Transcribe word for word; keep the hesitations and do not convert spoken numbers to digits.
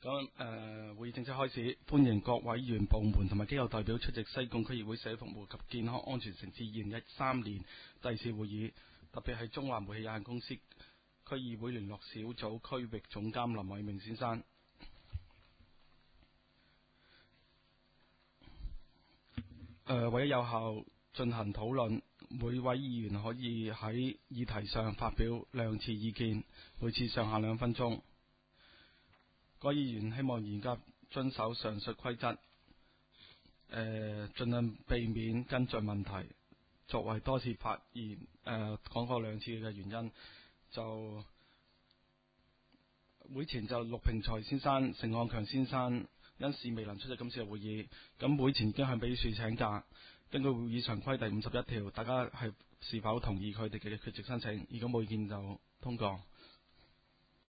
咁誒、呃、會議正式開始，歡迎各委員、部門同埋機構代表出席西貢區議會社會服務及健康安全城市二零一三年第四會議，特別係中華煤氣有限公司區議會聯絡小組區域總監林偉明先生。誒、呃，為咗有效進行討論，每位議員可以喺議題上發表兩次意見，每次上下兩分鐘。各位議員希望嚴格遵守上述規則，誒、呃，盡量避免跟進問題。作為多次發言，誒、呃，講過兩次嘅原因，就會前就陸平才先生、盛漢強先生因事未能出席今次嘅會議，咁會前已經向秘書請假。根據會議常規第五十一條，大家係是否同意佢哋嘅缺席申請？如果冇意見就通過。